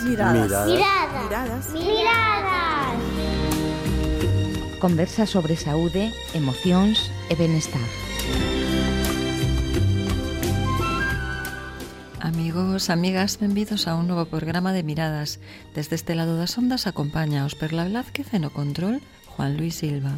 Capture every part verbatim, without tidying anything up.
Miradas. Miradas. Miradas. Miradas. Conversa sobre saúde, emocións e benestar. Amigos, amigas, benvidos a un novo programa de Miradas. Desde este lado das ondas acompaña os Perla Blázquez e no control Juan Luis Silva.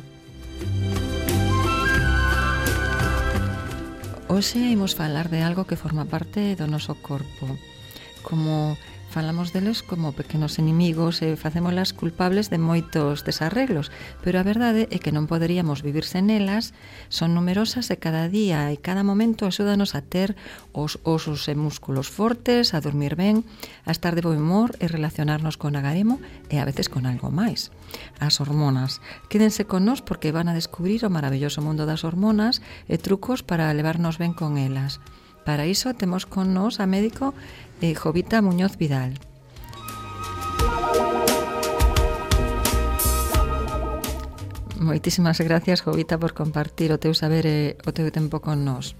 Hoxe imos falar de algo que forma parte do noso corpo. Como falamos deles como pequenos inimigos e facémolas culpables de moitos desarreglos, pero a verdade é que non poderíamos vivir sen elas, son numerosas e cada día e cada momento axúdanos a ter os osos e músculos fortes, a dormir ben, a estar de bo humor e relacionarnos con agarimo e a veces con algo máis. As hormonas. Quédense con nós porque van a descubrir o maravilloso mundo das hormonas e trucos para levarnos ben con elas. Para iso temos con nós a médico eh, Jovita Muñoz Vidal. Moitísimas gracias, Jovita, por compartir o teu saber e o teu tempo con nós.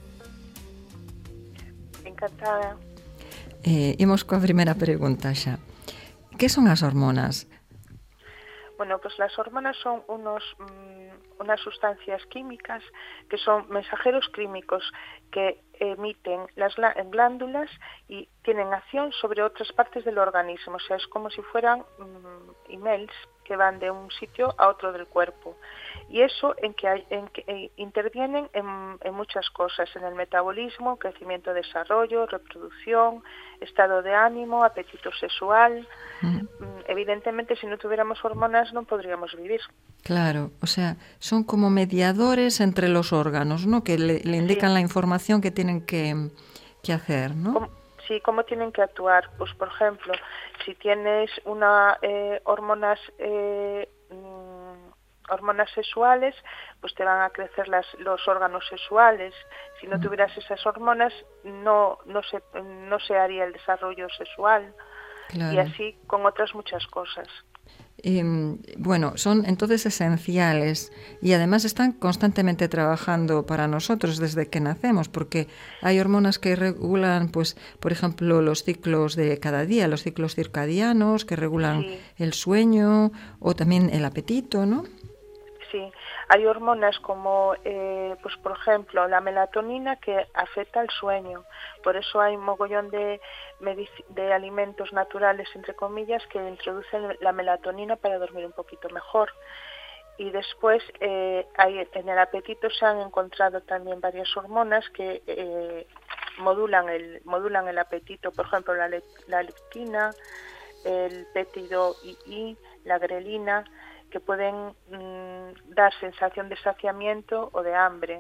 Encantada. Eh, imos coa primeira pregunta xa. Que son as hormonas? Bueno, pues las hormonas son unos, mmm, unas sustancias químicas que son mensajeros químicos que emiten las glándulas y tienen acción sobre otras partes del organismo. O sea, es como si fueran mmm, emails que van de un sitio a otro del cuerpo. Y eso en que, hay, en que eh, intervienen en, en muchas cosas, en el metabolismo, crecimiento, desarrollo, reproducción, estado de ánimo, apetito sexual. Mm. Evidentemente, si no tuviéramos hormonas no podríamos vivir. Claro, o sea, son como mediadores entre los órganos, ¿no? Que le, le indican sí. la información que tienen que, que hacer, ¿no? ¿Cómo? Sí, ¿cómo tienen que actuar? Pues, por ejemplo, si tienes una eh, hormonas eh, mm, hormonas sexuales, pues te van a crecer las, los órganos sexuales. Si no tuvieras esas hormonas, no no se no se haría el desarrollo sexual. Claro. Y así con otras muchas cosas. Eh, bueno, son entonces esenciales y además están constantemente trabajando para nosotros desde que nacemos, porque hay hormonas que regulan, pues, por ejemplo, los ciclos de cada día, los ciclos circadianos, que regulan sí. el sueño o también el apetito, ¿no? Sí, hay hormonas como, eh, pues por ejemplo, la melatonina que afecta al sueño. Por eso hay un mogollón de, medic- de alimentos naturales, entre comillas, que introducen la melatonina para dormir un poquito mejor. Y después, eh, hay, en el apetito se han encontrado también varias hormonas que eh, modulan el modulan el apetito. Por ejemplo, la, le- la leptina, el péptido I I, la grelina, que pueden mmm, dar sensación de saciamiento o de hambre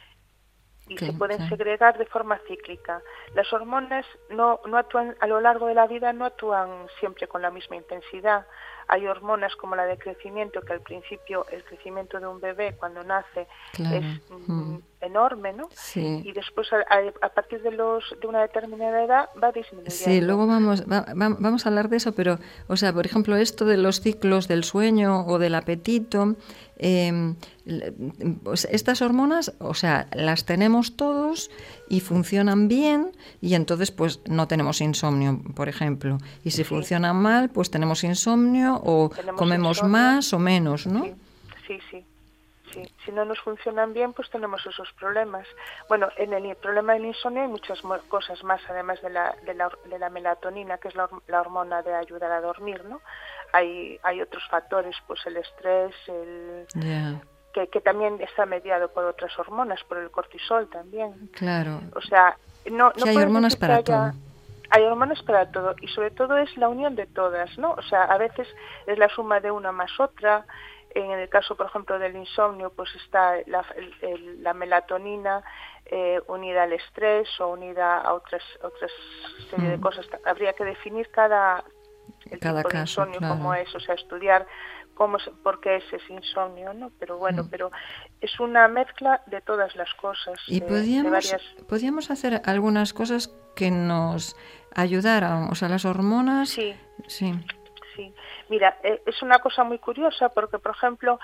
y okay, se pueden sí. segregar de forma cíclica. Las hormonas no, no actúan a lo largo de la vida, no actúan siempre con la misma intensidad. Hay hormonas como la de crecimiento, que al principio el crecimiento de un bebé cuando nace claro. es mm, enorme, ¿no? Sí. Y después a, a partir de los de una determinada edad va disminuyendo. Sí, luego vamos va, va, vamos a hablar de eso, pero, o sea, por ejemplo, esto de los ciclos del sueño o del apetito, eh, pues estas hormonas, o sea, las tenemos todos y funcionan bien y entonces pues no tenemos insomnio, por ejemplo. Y si sí. funcionan mal, pues tenemos insomnio o tenemos comemos insomnio. Más o menos, ¿no? Sí, sí, sí. Sí. Si no nos funcionan bien, pues tenemos esos problemas. Bueno, en el problema del insomnio hay muchas cosas más, además de la, de la, de la melatonina, que es la, la hormona de ayudar a dormir, ¿no? Hay, hay otros factores, pues el estrés, el... Yeah. Que, que también está mediado por otras hormonas, por el cortisol también. Claro. O sea, no, no hay hormonas para haya, todo. Hay hormonas para todo y sobre todo es la unión de todas, ¿no? O sea, a veces es la suma de una más otra. En el caso, por ejemplo, del insomnio, pues está la, el, el, la melatonina eh, unida al estrés o unida a otras otras serie mm. de cosas. Habría que definir cada el cada tipo de caso, insomnio, claro. cómo es, o sea, estudiar cómo es, por qué es ese insomnio, ¿no? Pero bueno, mm. pero es una mezcla de todas las cosas. Y de, podíamos, de varias... podíamos hacer algunas cosas que nos ayudaran, o sea, las hormonas. Sí. Sí. Sí. Mira, eh, es una cosa muy curiosa porque, por ejemplo,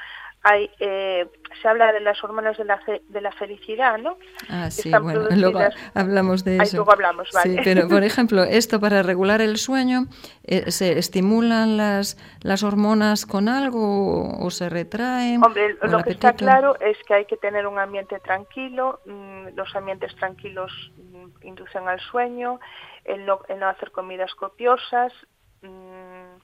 hay, eh, se habla de las hormonas de la, fe, de la felicidad, ¿no? Ah, sí, bueno, luego hablamos de eso. Ahí luego hablamos, vale. Sí, pero por ejemplo, esto para regular el sueño, eh, ¿se estimulan las, las hormonas con algo o, o se retraen? Hombre, lo que apetito? Está claro es que hay que tener un ambiente tranquilo, mmm, los ambientes tranquilos mmm, inducen al sueño, el no, el no hacer comidas copiosas, mmm,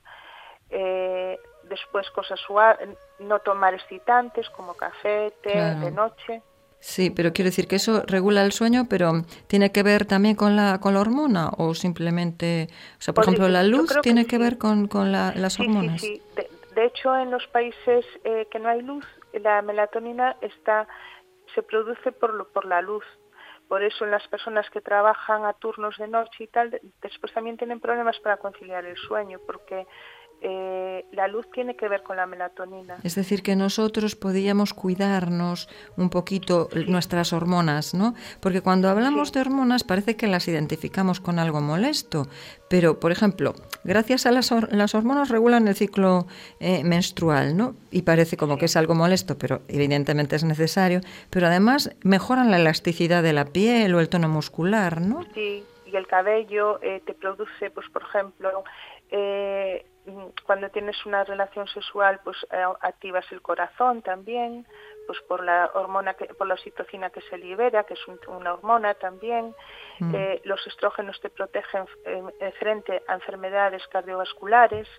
eh, después cosas suaves, no tomar excitantes como café, té, claro. de noche. Sí, pero quiero decir que eso regula el sueño, pero ¿tiene que ver también con la con la hormona o simplemente, o sea, por Podría, ejemplo, la luz tiene que, que sí. ver con, con la, las sí, hormonas? Sí, sí, de, de hecho, en los países eh, que no hay luz, la melatonina está se produce por, lo, por la luz. Por eso en las personas que trabajan a turnos de noche y tal, después también tienen problemas para conciliar el sueño, porque Eh, la luz tiene que ver con la melatonina. Es decir, que nosotros podíamos cuidarnos un poquito sí. nuestras hormonas, ¿no? Porque cuando hablamos sí. de hormonas parece que las identificamos con algo molesto, pero, por ejemplo, gracias a las, or- las hormonas regulan el ciclo eh, menstrual, ¿no? Y parece como sí. que es algo molesto, pero evidentemente es necesario, pero además mejoran la elasticidad de la piel o el tono muscular, ¿no? Sí, y el cabello eh, te produce, pues, por ejemplo, eh, cuando tienes una relación sexual, pues eh, activas el corazón también, pues por la hormona, que, por la oxitocina que se libera, que es un, una hormona también. Mm. Eh, los estrógenos te protegen eh, frente a enfermedades cardiovasculares.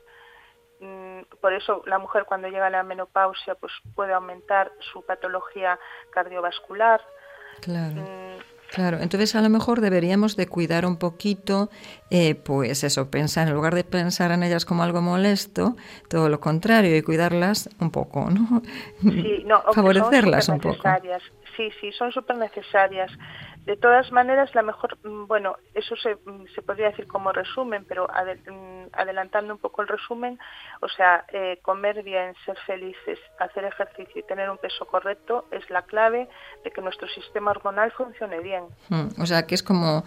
Mm, por eso la mujer cuando llega a la menopausia, pues puede aumentar su patología cardiovascular. Claro. Mm, Claro, entonces a lo mejor deberíamos de cuidar un poquito, eh, pues eso, pensar, en lugar de pensar en ellas como algo molesto, todo lo contrario, y cuidarlas un poco, ¿no? Sí, no, favorecerlas un poco. Sí, sí, son súper necesarias. De todas maneras, la mejor, bueno, eso se, se podría decir como resumen, pero adel, adelantando un poco el resumen, o sea, eh, comer bien, ser felices, hacer ejercicio y tener un peso correcto es la clave de que nuestro sistema hormonal funcione bien. Mm, o sea, que es como,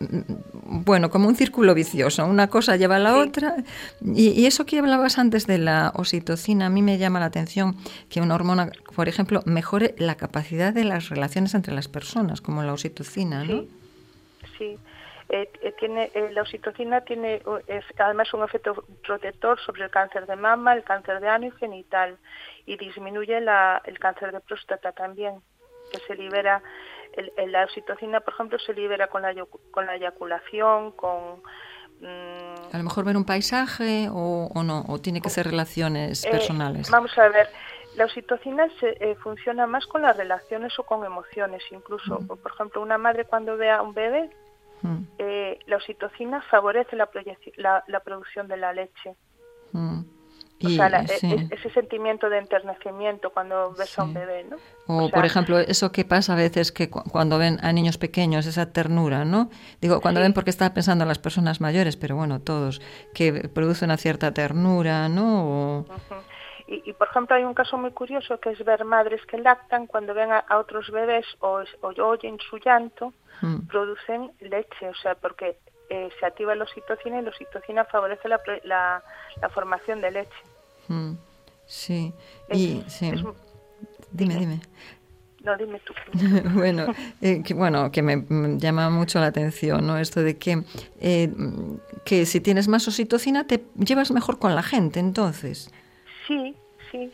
bueno, como un círculo vicioso, una cosa lleva a la sí. otra. Y, y eso que hablabas antes de la oxitocina, a mí me llama la atención que una hormona, por ejemplo, mejore la capacidad de las relaciones entre las personas, como la oxitocina, ¿no? Sí, sí. Eh, eh, tiene, eh, la oxitocina tiene es, además un efecto protector sobre el cáncer de mama, el cáncer de ano y genital, y disminuye la, el cáncer de próstata también, que se libera, el, el, la oxitocina, por ejemplo, se libera con la, con la eyaculación, con... Mmm, a lo mejor ver un paisaje o, o no, o tiene que ser relaciones eh, personales. Vamos a ver, la oxitocina se, eh, funciona más con las relaciones o con emociones, incluso, mm. por ejemplo, una madre cuando ve a un bebé, mm. eh, la oxitocina favorece la, la, la producción de la leche. Mm. O y, sea, la, sí. e, ese sentimiento de enternecimiento cuando ves sí. a un bebé, ¿no? O, o sea, por ejemplo, eso que pasa a veces que cu- cuando ven a niños pequeños, esa ternura, ¿no? Digo, cuando sí. ven, porque estaba pensando en las personas mayores, pero bueno, todos, que produce una cierta ternura, ¿no? O... Uh-huh. Y, y, por ejemplo, hay un caso muy curioso que es ver madres que lactan cuando ven a, a otros bebés o, o oyen su llanto, hmm. producen leche, o sea, porque eh, se activa la oxitocina y la oxitocina favorece la, la, la formación de leche. Hmm. Sí, y es, sí. Es, dime, dime. No, dime tú. bueno, eh, que, bueno, que me, me llama mucho la atención, ¿no? Esto de que, eh, que si tienes más oxitocina te llevas mejor con la gente, entonces. Sí, sí.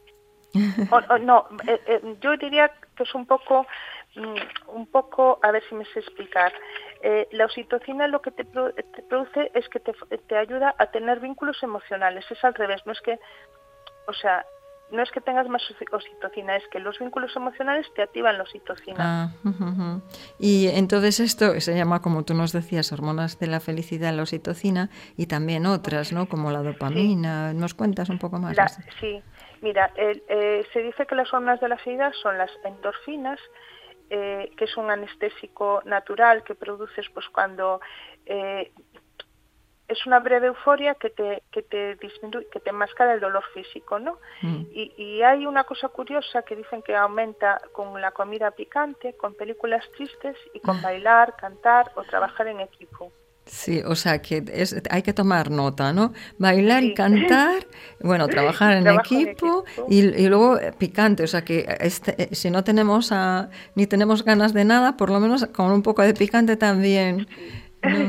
O, o, no, eh, eh, yo diría que es un poco, mm, un poco, a ver si me sé explicar. Eh, la oxitocina lo que te, pro, te produce es que te, te ayuda a tener vínculos emocionales. Es al revés, no es que, o sea, no es que tengas más oxitocina, es que los vínculos emocionales te activan la oxitocina. Ah, uh, uh. Y entonces esto se llama, como tú nos decías, hormonas de la felicidad, la oxitocina, y también otras, ¿no? Como la dopamina. Sí. ¿Nos cuentas un poco más? La, sí, mira, el, eh, se dice que las hormonas de la felicidad son las endorfinas, eh, que es un anestésico natural que produces pues cuando... Eh, es una breve euforia que te que te disminuye, que te enmascara el dolor físico, ¿no? Mm. Y, y hay una cosa curiosa que dicen que aumenta con la comida picante, con películas tristes y con bailar, cantar o trabajar en equipo. Sí, o sea que es, hay que tomar nota, ¿no? Bailar Sí. y cantar, bueno, trabajar en Trabajo en equipo, equipo. y, y luego eh, picante, o sea que este, si no tenemos a, ni tenemos ganas de nada, por lo menos con un poco de picante también, Sí. ¿no?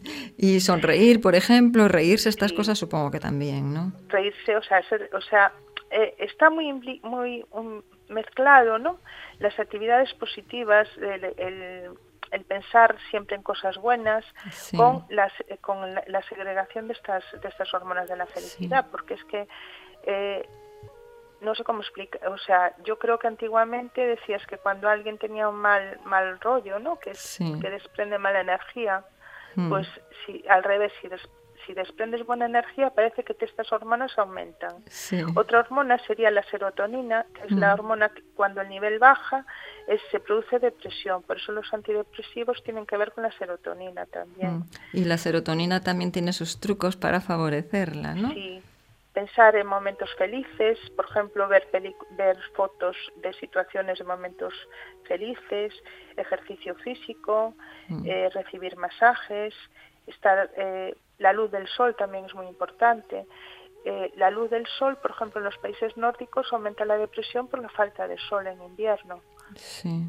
Y sonreír, por ejemplo, reírse, estas Sí. cosas supongo que también, ¿no? Reírse, o sea, ser, o sea, eh, está muy impli- muy um, mezclado, ¿no? Las actividades positivas, el, el, el pensar siempre en cosas buenas, Sí, con las eh, con la, la segregación de estas de estas hormonas de la sí, felicidad, porque es que eh, no sé cómo explicar, o sea, yo creo que antiguamente decías que cuando alguien tenía un mal mal rollo, ¿no? Que es sí. que desprende mala energía, Mm, pues si al revés, si, des, si desprendes buena energía, parece que te, estas hormonas aumentan. sí. Otra hormona sería la serotonina, que es la Mm, hormona que cuando el nivel baja es, se produce depresión. Por eso los antidepresivos tienen que ver con la serotonina también. mm. Y la serotonina también tiene sus trucos para favorecerla, ¿no? Sí, pensar en momentos felices, por ejemplo, ver, ver fotos de situaciones de momentos felices, ejercicio físico, Mm, eh, recibir masajes, estar, eh, la luz del sol también es muy importante. Eh, la luz del sol, por ejemplo, en los países nórdicos aumenta la depresión por la falta de sol en invierno. sí.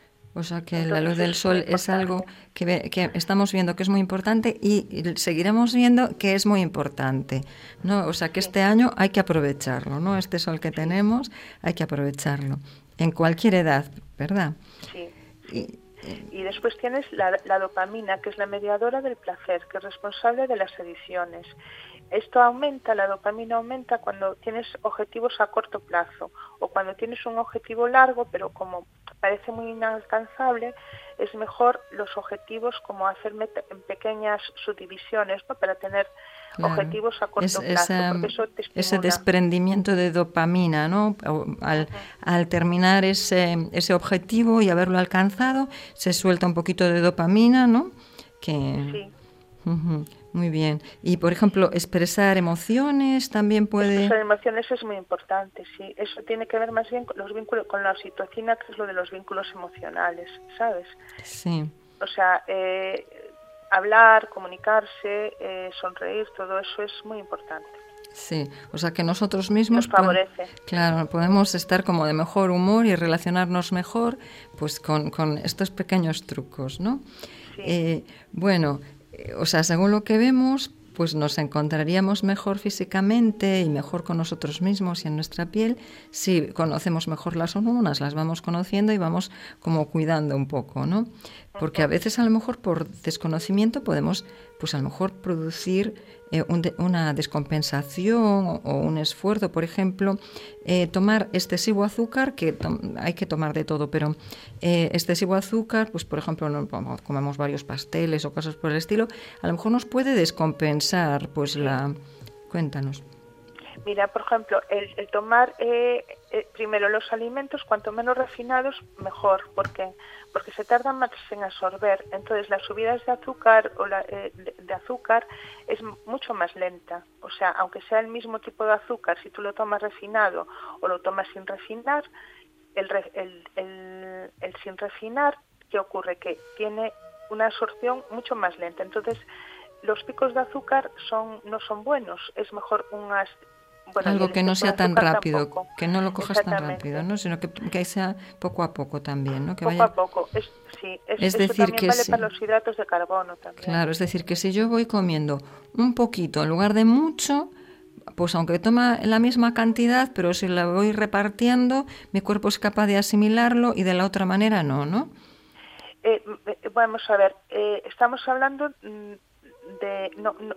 O sea que la Entonces luz del eso es muy sol es algo importante. que, ve- que estamos viendo que es muy importante y seguiremos viendo que es muy importante, ¿no? O sea que Sí, este año hay que aprovecharlo, ¿no? Este sol que sí, tenemos hay que aprovecharlo en cualquier edad, ¿verdad? sí, sí. Y, y- Y después tienes la, la dopamina, que es la mediadora del placer, que es responsable de las adicciones. Esto aumenta, la dopamina aumenta cuando tienes objetivos a corto plazo o cuando tienes un objetivo largo, pero como parece muy inalcanzable, es mejor los objetivos como hacer meta, en pequeñas subdivisiones, ¿no? Para tener claro, objetivos a es corto plazo, esa, porque eso te ese estimula. desprendimiento de dopamina, ¿no? O- Al, Uh-huh. al terminar ese, ese objetivo y haberlo alcanzado, se suelta un poquito de dopamina, ¿no? Que, Sí. ujú, muy bien. Y, por ejemplo, expresar emociones también puede... Expresar emociones es muy importante, sí. Eso tiene que ver más bien con los vínculos, con la oxitocina, que es lo de los vínculos emocionales, ¿sabes? Sí, O sea, eh, hablar, comunicarse, eh, sonreír, todo eso es muy importante. sí. O sea que nosotros Nos mismos, pues, favorece. claro, podemos estar como de mejor humor y relacionarnos mejor, pues, con, con estos pequeños trucos, ¿no? Sí, Eh, bueno, eh, o sea, según lo que vemos, pues nos encontraríamos mejor físicamente y mejor con nosotros mismos y en nuestra piel si conocemos mejor las hormonas, las vamos conociendo y vamos como cuidando un poco, ¿no? Porque a uh-huh. veces a lo mejor por desconocimiento podemos, pues a lo mejor producir eh, un de, una descompensación o, o un esfuerzo, por ejemplo, eh, tomar excesivo azúcar, que to- hay que tomar de todo, pero eh, excesivo azúcar, pues por ejemplo, no, comemos varios pasteles o cosas por el estilo, a lo mejor nos puede descompensar, pues Sí. la... Cuéntanos. Mira, por ejemplo, el, el tomar eh, eh, primero los alimentos, cuanto menos refinados, mejor. ¿Por qué? Porque se tardan más en absorber. Entonces, las subidas de azúcar o la, eh, de, de azúcar es mucho más lenta. O sea, aunque sea el mismo tipo de azúcar, si tú lo tomas refinado o lo tomas sin refinar, el, el, el, el sin refinar, ¿qué ocurre? Que tiene una absorción mucho más lenta. Entonces, los picos de azúcar son no son buenos. Es mejor unas bueno, y Algo el que no exceso de sea tan azúcar rápido, tampoco. que no lo cojas tan rápido, Exactamente. ¿no? Sino que, que sea poco a poco también, ¿no? Que Poco vaya... a poco. Es, sí, es, Es eso decir, también que vale sí. para los hidratos de carbono también. Claro, es decir, que si yo voy comiendo un poquito en lugar de mucho, pues aunque toma la misma cantidad, pero si la voy repartiendo, mi cuerpo es capaz de asimilarlo y de la otra manera no, ¿no? Eh, vamos a ver, eh, estamos hablando de no, no,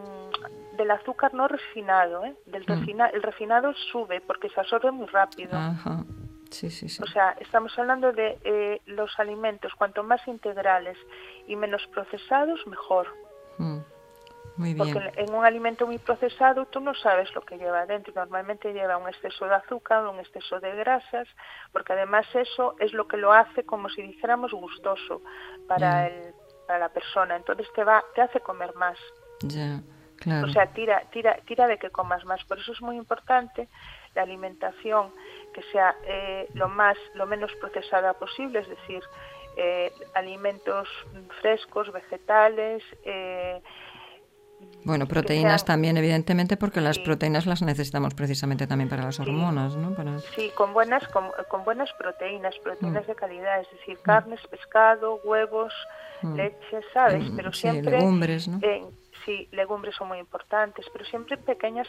del azúcar no refinado, ¿eh? Del refina, el refinado sube porque se absorbe muy rápido. Ajá. Sí, sí, sí. O sea, estamos hablando de eh, los alimentos, cuanto más integrales y menos procesados, mejor. Mm. Muy bien. Porque en un alimento muy procesado tú no sabes lo que lleva dentro. Normalmente lleva un exceso de azúcar, un exceso de grasas, porque además eso es lo que lo hace, como si dijéramos, gustoso para, yeah. el, para la persona. Entonces te va, te hace comer más. Ya, yeah, claro. O sea, tira, tira, tira de que comas más. Por eso es muy importante la alimentación que sea eh, lo más, lo menos procesada posible, es decir, eh, alimentos frescos, vegetales. Eh, bueno, proteínas sean, también, evidentemente, porque las sí. proteínas las necesitamos precisamente también para las hormonas, ¿no? Para... Sí, con buenas, con, con buenas proteínas, proteínas mm. de calidad, es decir, carnes, pescado, huevos, mm. leche, ¿sabes? Pero sí, siempre... legumbres, ¿no? Eh, sí, legumbres son muy importantes, pero siempre pequeñas...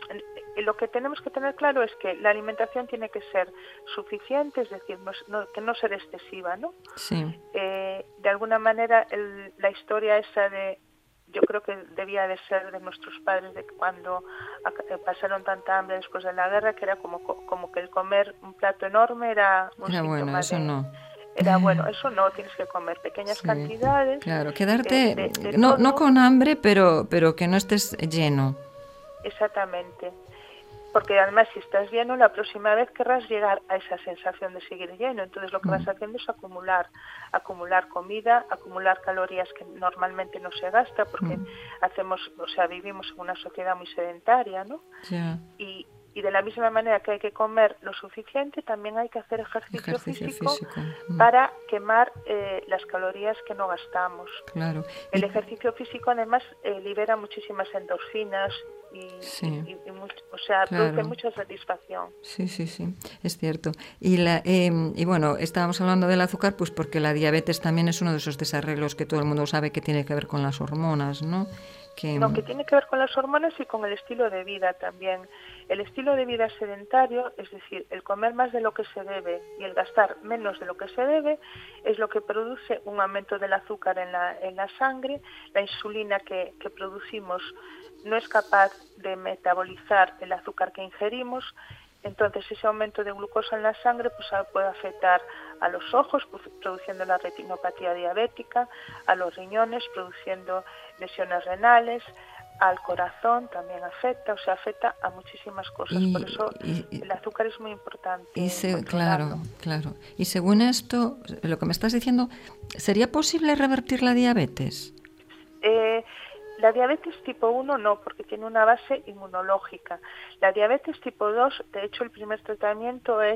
Lo que tenemos que tener claro es que la alimentación tiene que ser suficiente, es decir, no, no, que no ser excesiva, ¿no? Sí. Eh, de alguna manera, el, la historia esa de... Yo creo que debía de ser de nuestros padres, de cuando pasaron tanta hambre después de la guerra, que era como, como que el comer un plato enorme era un era síntoma bueno, eso de... no. Era bueno, eso no, tienes que comer pequeñas sí, cantidades. Claro, quedarte, eh, de, de no, no con hambre, pero, pero que no estés lleno. Exactamente. Porque además si estás lleno, la próxima vez querrás llegar a esa sensación de seguir lleno. Entonces lo que vas haciendo es acumular, acumular comida, acumular calorías que normalmente no se gasta porque mm. hacemos, o sea, vivimos en una sociedad muy sedentaria, ¿no? Yeah. Y, y de la misma manera que hay que comer lo suficiente, también hay que hacer ejercicio, ejercicio físico, físico mm. para quemar eh, las calorías que no gastamos. Claro. El y... ejercicio físico además eh, libera muchísimas endorfinas y, sí. y, y, y mucho, o sea, claro. produce mucha satisfacción. Sí, sí, sí, es cierto. Y, la, eh, y bueno, estábamos hablando del azúcar, pues porque la diabetes también es uno de esos desarreglos que todo el mundo sabe que tiene que ver con las hormonas, ¿no? Que... No, que tiene que ver con las hormonas y con el estilo de vida también. El estilo de vida sedentario, es decir, el comer más de lo que se debe y el gastar menos de lo que se debe, es lo que produce un aumento del azúcar en la, en la sangre. La insulina que, que producimos no es capaz de metabolizar el azúcar que ingerimos. Entonces ese aumento de glucosa en la sangre pues, puede afectar a los ojos, pues, produciendo la retinopatía diabética, a los riñones, produciendo lesiones renales, al corazón también afecta, o sea, afecta a muchísimas cosas. Y, Por eso y, el azúcar es muy importante. Y se, claro, claro. Y según esto, lo que me estás diciendo, ¿sería posible revertir la diabetes? Eh... La diabetes tipo uno no, porque tiene una base inmunológica. La diabetes tipo dos, de hecho, el primer tratamiento es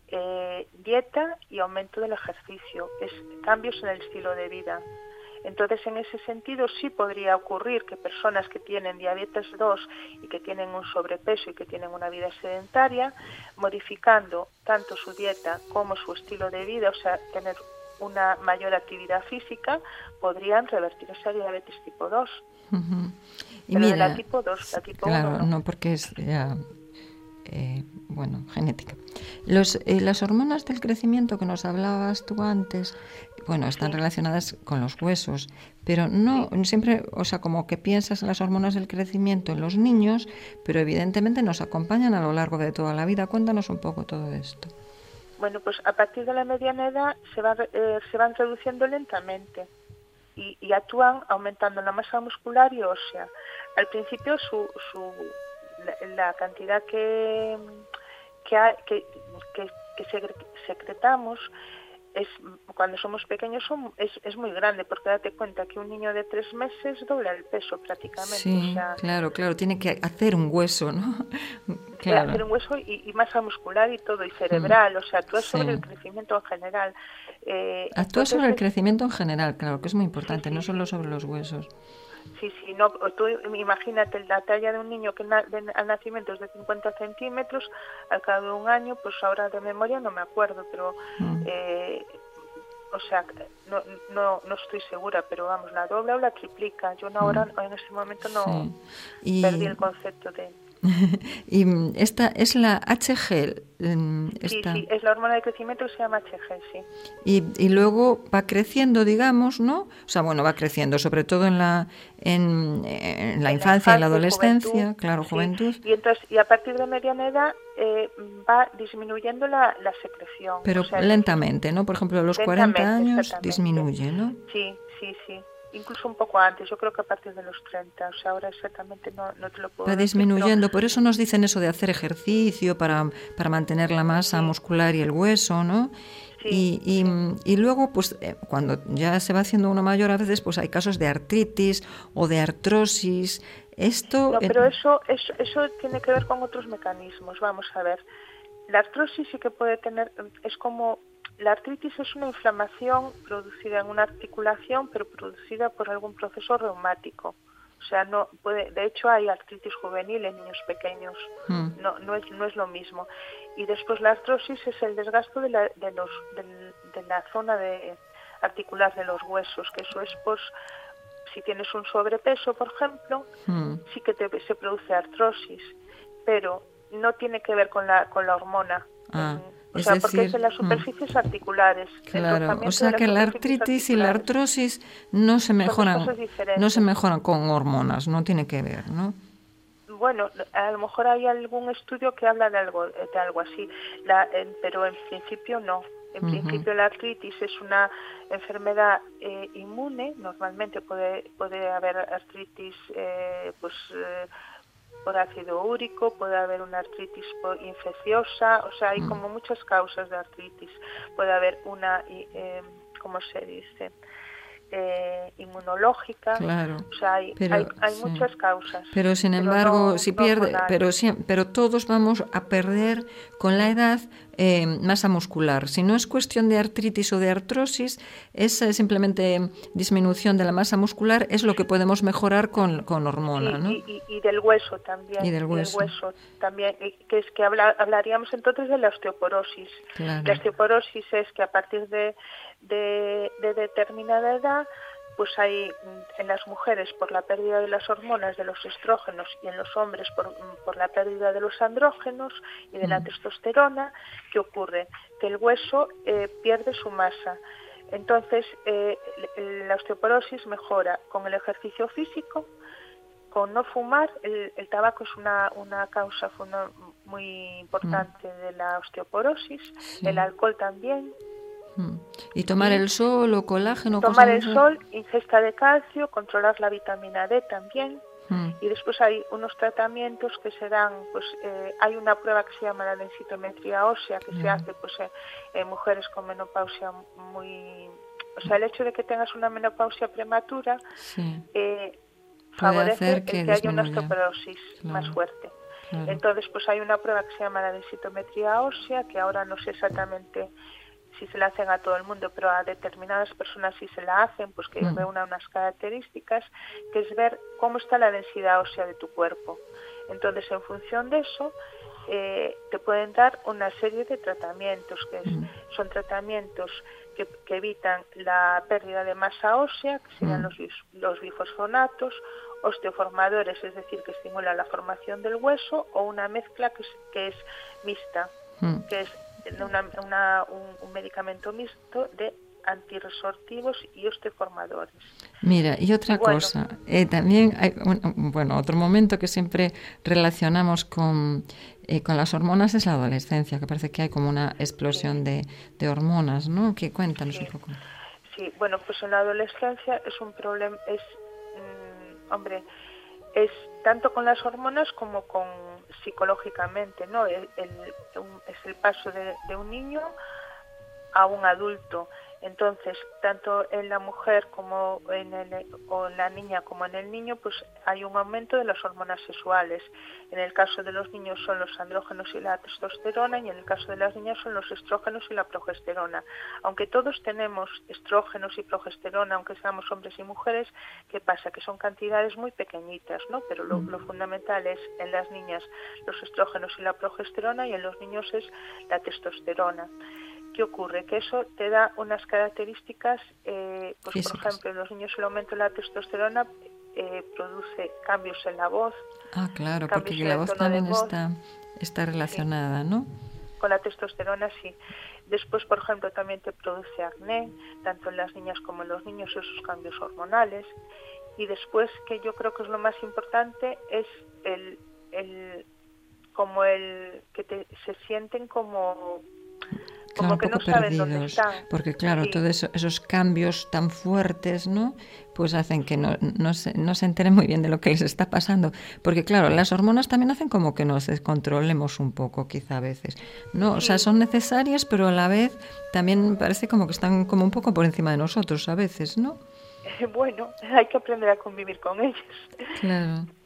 eh, dieta y aumento del ejercicio, es cambios en el estilo de vida. Entonces, en ese sentido, sí podría ocurrir que personas que tienen diabetes dos y que tienen un sobrepeso y que tienen una vida sedentaria, modificando tanto su dieta como su estilo de vida, o sea, tener una mayor actividad física, podrían revertir esa diabetes tipo dos. Uh-huh. Y Pero mira, de la tipo dos, la tipo claro, uno no. no, porque es ya, eh, bueno, genética. Los, eh, las hormonas del crecimiento que nos hablabas tú antes, bueno, están sí. relacionadas con los huesos, pero no sí. siempre, o sea, como que piensas en las hormonas del crecimiento en los niños, pero evidentemente nos acompañan a lo largo de toda la vida. Cuéntanos un poco todo esto. Bueno, pues a partir de la mediana edad se, va, eh, se van reduciendo lentamente. Y, y actúan aumentando la masa muscular y ósea. Al principio su, su la, la cantidad que que, que, que, que secretamos es cuando somos pequeños son, es, es muy grande, porque date cuenta que un niño de tres meses dobla el peso prácticamente. Sí, o sea, claro, claro, tiene que hacer un hueso, ¿no? Claro. Hacer un hueso y, y masa muscular y todo, y cerebral, mm. o sea, actúa sí. sobre el crecimiento en general. Eh, actúa sobre el crecimiento en general, claro, que es muy importante, sí, sí, no solo sobre los huesos. Sí, sí, no, tú imagínate la talla de un niño que na, de, al nacimiento es de cincuenta centímetros, al cabo de un año, pues ahora de memoria no me acuerdo, pero, mm. eh, o sea, no, no, no estoy segura, pero vamos, la dobla o la triplica. Yo no, ahora, mm. en este momento no sí. y... perdí el concepto de... Y esta es la H G. Esta... Sí, sí, es la hormona de crecimiento que se llama H G, sí. Y, y luego va creciendo, digamos, ¿no? O sea, bueno, va creciendo, sobre todo en la en, en la en infancia, en la adolescencia, juventud, claro, sí. juventud. Y entonces, y a partir de mediana edad eh, va disminuyendo la, la secreción. Pero o sea, lentamente, ¿no? Por ejemplo, a los cuarenta años disminuye, ¿no? Sí, sí, sí. Incluso un poco antes, yo creo que a partir de los treinta, o sea, ahora exactamente no, no te lo puedo Va decir. Va disminuyendo, pero... por eso nos dicen eso de hacer ejercicio para, para mantener la masa sí. muscular y el hueso, ¿no? Sí, y, y, sí. y luego, pues, eh, cuando ya se va haciendo uno mayor, a veces pues hay casos de artritis o de artrosis. Esto... No, pero eso, eso, eso tiene que ver con otros mecanismos. Vamos a ver. La artrosis sí que puede tener, es como, la artritis es una inflamación producida en una articulación, pero producida por algún proceso reumático. O sea, no puede, de hecho hay artritis juvenil en niños pequeños, mm. no, no es, no es lo mismo. Y después la artrosis es el desgaste de la, de los, de, de la zona de, articular de los huesos, que eso es, pues, si tienes un sobrepeso, por ejemplo, mm. sí que te, se produce artrosis, pero no tiene que ver con la, con la hormona. Ah. O Es sea, decir, porque es de las superficies mm. articulares. Claro, o sea que la artritis y la artrosis no se mejoran, no se mejoran con hormonas, no tiene que ver, ¿no? Bueno, a lo mejor hay algún estudio que habla de algo, de algo así, la, eh, pero en principio no. En uh-huh. principio la artritis es una enfermedad eh, inmune. Normalmente puede puede haber artritis, eh, pues. Eh, por ácido úrico, puede haber una artritis infecciosa, o sea, hay mm. como muchas causas de artritis. Puede haber una, eh, ¿cómo se dice?, eh, inmunológica, claro, o sea, hay, pero, hay, hay sí. muchas causas. Pero sin pero embargo, no, si no pierde, pero, sí, pero todos vamos a perder con la edad eh, masa muscular. Si no es cuestión de artritis o de artrosis, es eh, simplemente disminución de la masa muscular, es lo que podemos mejorar con, con hormona, sí, ¿no? Y, y, y del hueso también. Y del hueso. Y del hueso también, que es que habla, hablaríamos entonces de la osteoporosis. Claro. La osteoporosis es que a partir de De, de determinada edad, pues hay en las mujeres por la pérdida de las hormonas de los estrógenos y en los hombres por, por la pérdida de los andrógenos y de mm. la testosterona. ¿Qué ocurre? Que el hueso eh, pierde su masa. Entonces, eh, la osteoporosis mejora con el ejercicio físico, con no fumar. El, el tabaco es una, una causa funda, muy importante mm. de la osteoporosis, sí. El alcohol también. Y tomar el sol o colágeno. Tomar el sol, ingesta de calcio, controlar la vitamina D también. Mm. Y después hay unos tratamientos que se dan, pues eh, hay una prueba que se llama la densitometría ósea, que mm. se hace pues en eh, mujeres con menopausia muy... O sea, el hecho de que tengas una menopausia prematura sí. eh, favorece que, el que haya una osteoporosis claro. más fuerte. Claro. Entonces, pues hay una prueba que se llama la densitometría ósea, que ahora no sé exactamente si se la hacen a todo el mundo, pero a determinadas personas sí se la hacen, pues que mm. reúna unas características, que es ver cómo está la densidad ósea de tu cuerpo. Entonces, en función de eso, eh, te pueden dar una serie de tratamientos, que es, mm. son tratamientos que, que evitan la pérdida de masa ósea, que serían mm. los, los bifosfonatos, osteoformadores, es decir, que estimulan la formación del hueso, o una mezcla que es, que es mixta, mm. que es Una, una, un, un medicamento mixto de antirresortivos y osteoformadores. Mira, y otra y bueno, cosa, eh, también hay, un, bueno, otro momento que siempre relacionamos con, eh, con las hormonas es la adolescencia, que parece que hay como una explosión sí. de, de hormonas, ¿no? Que cuéntanos sí. un poco. Sí, bueno, pues en la adolescencia es un problema, es, mmm, hombre, es tanto con las hormonas como con psicológicamente, ¿no? El, el, un, es el paso de, de un niño a un adulto. Entonces, tanto en la mujer como en el, o en la niña como en el niño, pues hay un aumento de las hormonas sexuales. En el caso de los niños son los andrógenos y la testosterona, y en el caso de las niñas son los estrógenos y la progesterona. Aunque todos tenemos estrógenos y progesterona, aunque seamos hombres y mujeres, ¿qué pasa? Que son cantidades muy pequeñitas, ¿no? Pero lo, lo fundamental es en las niñas los estrógenos y la progesterona, y en los niños es la testosterona. ¿Qué ocurre? Que eso te da unas características, eh, pues Físicas. Por ejemplo, en los niños el aumento de la testosterona eh, produce cambios en la voz. Ah, claro, porque la voz también voz. está está relacionada, sí. ¿no? Con la testosterona, sí. Después, por ejemplo, también te produce acné, tanto en las niñas como en los niños, esos cambios hormonales. Y después, que yo creo que es lo más importante, es el, el como el que te, se sienten como... Claro, como que un poco no saben perdidos, dónde están. Porque claro, sí. todos eso, esos cambios tan fuertes, ¿no? Pues hacen que no, no, se, no se enteren muy bien de lo que les está pasando. Porque claro, las hormonas también hacen como que nos descontrolemos un poco, quizá a veces, ¿no? Sí. O sea, son necesarias, pero a la vez también parece como que están como un poco por encima de nosotros a veces, ¿no? Bueno, hay que aprender a convivir con ellas. Claro.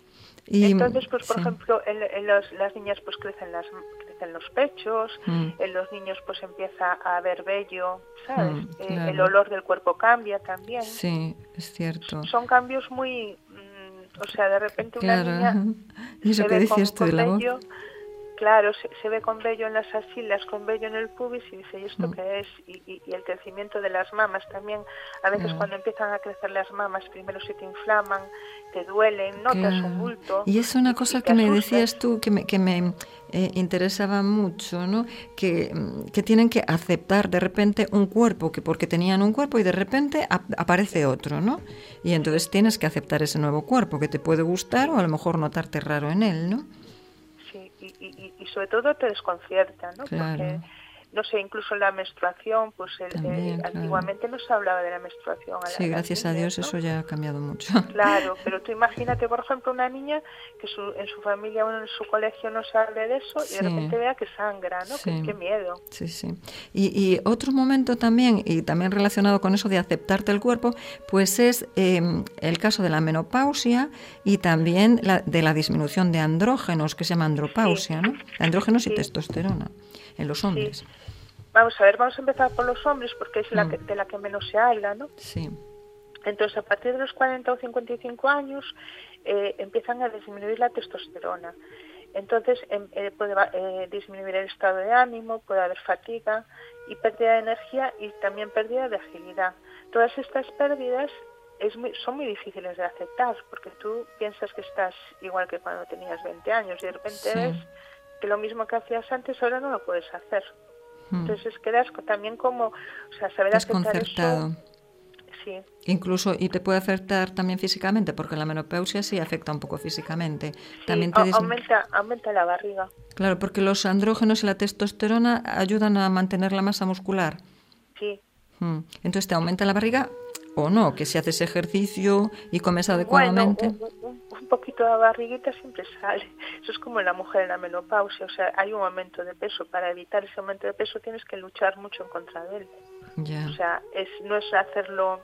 Y, Entonces, pues por sí. ejemplo, en, en los, las niñas pues crecen las crecen los pechos, Mm. en los niños pues empieza a haber vello, ¿sabes? Mm, Eh, claro. el olor del cuerpo cambia también. Sí, es cierto. Son cambios muy, mm, o sea, de repente una Claro. niña Y eso se que ve decías con, tú de con la voz. vello. Claro, se, se ve con vello en las axilas, con vello en el pubis y dice, ¿y esto Mm. qué es? Y, y, y el crecimiento de las mamas también. A veces Claro. cuando empiezan a crecer las mamas, primero se te inflaman, te duelen, notas un Claro. bulto. Y es una y, cosa y te que me asustas. decías tú que me, que me eh, interesaba mucho, ¿no? Que, mm, que tienen que aceptar de repente un cuerpo, que porque tenían un cuerpo y de repente ap- aparece otro, ¿no? Y entonces tienes que aceptar ese nuevo cuerpo que te puede gustar o a lo mejor notarte raro en él, ¿no? Sí, y, y, y sobre todo te desconcierta, ¿no? Claro. Porque, no sé, incluso la menstruación, pues el, También, eh, claro. antiguamente no se hablaba de la menstruación a, la, Sí, a las gracias a niñas, Dios ¿no? eso ya ha cambiado mucho. Claro, pero tú imagínate, por ejemplo, una niña que su, en su familia o en su colegio no se hable de eso y de Sí. repente vea que sangra, ¿no? Sí. Qué, qué miedo. Sí, sí. Y, y otro momento también, y también relacionado con eso de aceptarte el cuerpo, pues es eh, el caso de la menopausia y también la, de la disminución de andrógenos, que se llama andropausia, Sí. ¿no? Andrógenos y Sí. testosterona en los hombres. Sí. Vamos a ver, vamos a empezar por los hombres porque es la Mm. que, de la que menos se habla, ¿no? Sí. Entonces, a partir de los cuarenta o cincuenta y cinco años eh, empiezan a disminuir la testosterona. Entonces, em, eh, puede eh, disminuir el estado de ánimo, puede haber fatiga y pérdida de energía y también pérdida de agilidad. Todas estas pérdidas es muy, son muy difíciles de aceptar porque tú piensas que estás igual que cuando tenías veinte años y de repente Sí. ves que lo mismo que hacías antes ahora no lo puedes hacer. Mm. Entonces quedas también como, o sea, saber aceptar Desconcertado. eso. Sí. Incluso, y te puede afectar también físicamente, porque la menopausia sí afecta un poco físicamente. Sí, También te a- dis- aumenta, aumenta la barriga. Claro, porque los andrógenos y la testosterona ayudan a mantener la masa muscular. Sí. Mm. Entonces te aumenta la barriga o no, que si haces ejercicio y comes adecuadamente. Bueno, un, un, un poquito de barriguita siempre sale. Eso es como en la mujer en la menopausia. O sea, hay un aumento de peso. Para evitar ese aumento de peso tienes que luchar mucho en contra de él. Ya. O sea, es, no es hacerlo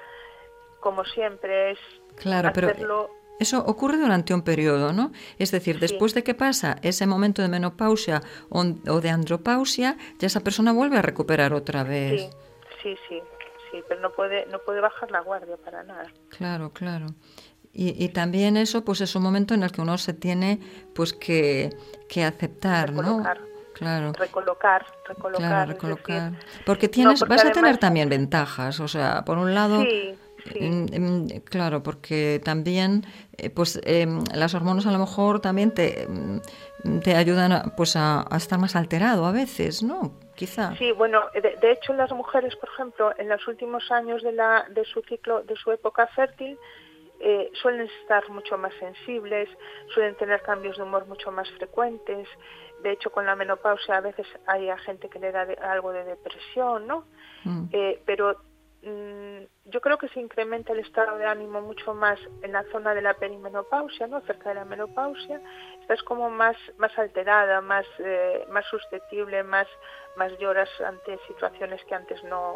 como siempre, es Claro, hacerlo... pero eso ocurre durante un periodo, ¿no? Es decir, Sí. después de que pasa ese momento de menopausia o, o de andropausia, ya esa persona vuelve a recuperar otra vez. Sí, sí, sí, sí, pero no puede, no puede bajar la guardia para nada. Claro, claro. Y, y también eso, pues es un momento en el que uno se tiene, pues que, que aceptar, Recolocar. ¿no? Claro. Recolocar, recolocar. Claro, es recolocar. decir, porque tienes, no, porque vas a además- tener también ventajas, o sea, por un lado, Sí, sí. em, em, claro, porque también, eh, pues em, las hormonas a lo mejor también te, em, te ayudan, a, pues a, a estar más alterado a veces, ¿no? Quizá. Sí, bueno, de, de hecho las mujeres, por ejemplo, en los últimos años de, la, de su ciclo, de su época fértil, eh, suelen estar mucho más sensibles, suelen tener cambios de humor mucho más frecuentes. De hecho, con la menopausia a veces hay a gente que le da de, algo de depresión, ¿no? Mm. Eh, pero mmm, yo creo que se incrementa el estado de ánimo mucho más en la zona de la perimenopausia, ¿no? Cerca de la menopausia, estás como más más alterada, más eh, más susceptible, más más lloras ante situaciones que antes no.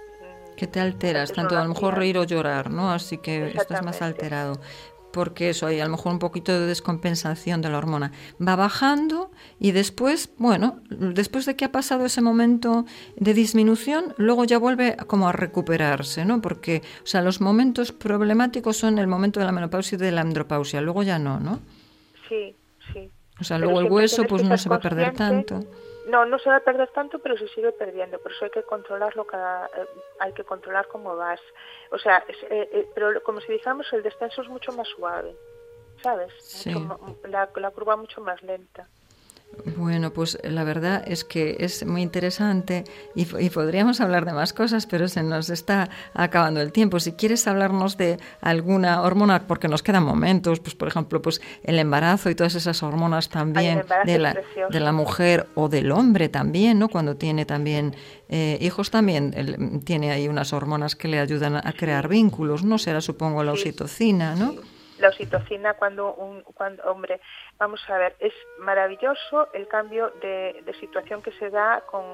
Que te alteras, antes tanto no a lo mejor hacías. reír o llorar, ¿no? Así que estás más Exactamente. alterado. Porque eso, hay a lo mejor un poquito de descompensación de la hormona. Va bajando y después, bueno, después de que ha pasado ese momento de disminución, luego ya vuelve como a recuperarse, ¿no? Porque, o sea, los momentos problemáticos son el momento de la menopausia y de la andropausia, luego ya no, ¿no? Sí, sí. O sea, Pero luego el siempre hueso tienes pues que no ser se va a perder consciente. tanto. No, no se va a perder tanto, pero se sigue perdiendo. Por eso hay que controlarlo cada, eh, hay que controlar cómo vas. O sea, es, eh, eh, pero como si dijéramos, el descenso es mucho más suave, ¿sabes? Sí. Mucho ma- la, la curva mucho más lenta. Bueno, pues la verdad es que es muy interesante y, y podríamos hablar de más cosas, pero se nos está acabando el tiempo. Si quieres hablarnos de alguna hormona, porque nos quedan momentos, pues por ejemplo, pues el embarazo y todas esas hormonas Ay, también el embarazo de es la, precioso. de la mujer o del hombre también, ¿no? Cuando tiene también eh, hijos también el, tiene ahí unas hormonas que le ayudan a crear vínculos, ¿no? Será supongo la Sí. oxitocina, ¿no? Sí. La oxitocina, cuando un, cuando, hombre, vamos a ver, es maravilloso el cambio de, de situación que se da con,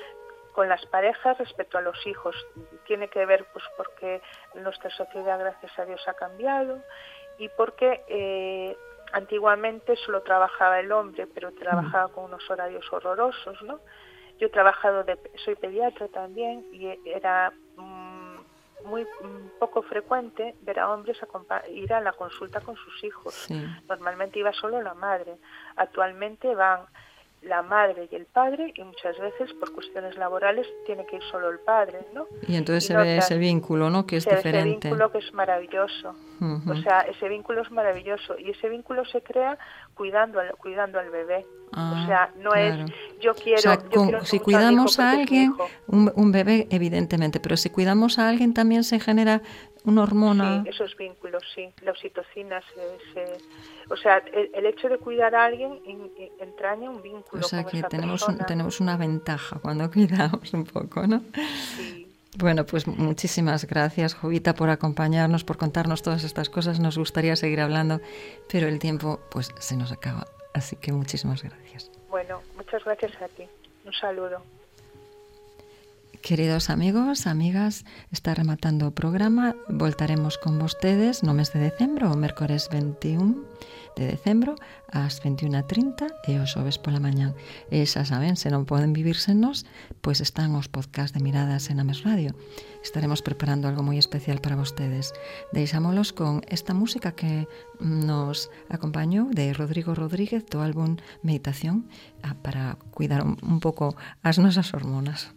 con las parejas respecto a los hijos. Tiene que ver, pues, porque nuestra sociedad, gracias a Dios, ha cambiado y porque eh, antiguamente solo trabajaba el hombre, pero trabajaba con unos horarios horrorosos, ¿no? Yo he trabajado, de, soy pediatra también, y era mmm, muy mmm, poco frecuente ver a hombres ir a la consulta con sus hijos. Sí. Normalmente iba solo la madre. Actualmente van la madre y el padre, y muchas veces por cuestiones laborales tiene que ir solo el padre, ¿no? Y entonces y se notas, ve ese vínculo, ¿no? Que es se diferente. Ese vínculo que es maravilloso. Uh-huh. O sea, ese vínculo es maravilloso, y ese vínculo se crea cuidando al, cuidando al bebé. Ah, o sea, no claro. es yo quiero, o sea, yo con, quiero si cuidamos a, a alguien, es un, un bebé evidentemente, pero si cuidamos a alguien también se genera una hormona. Sí, esos vínculos, sí, la oxitocina se, se o sea, el, el hecho de cuidar a alguien in, in, entraña un vínculo. O sea, con que esa tenemos persona. un, tenemos una ventaja cuando cuidamos un poco, ¿no? Sí. Bueno, pues muchísimas gracias, Jovita, por acompañarnos, por contarnos todas estas cosas. Nos gustaría seguir hablando, pero el tiempo pues se nos acaba. Así que muchísimas gracias. Bueno, muchas gracias a ti. Un saludo. Queridos amigos, amigas, está rematando o programa. Voltaremos con vostedes no mes de decembro, o mércores veintiún de decembro, ás veintiuna e trinta e os xoves pola mañán. E xa saben, se non poden vivírsenos, pois están os podcast de Miradas en Ames Radio. Estaremos preparando algo moi especial para vostedes. Deixámolos con esta música que nos acompañou de Rodrigo Rodríguez do álbum Meditación para cuidar un, un pouco as nosas hormonas.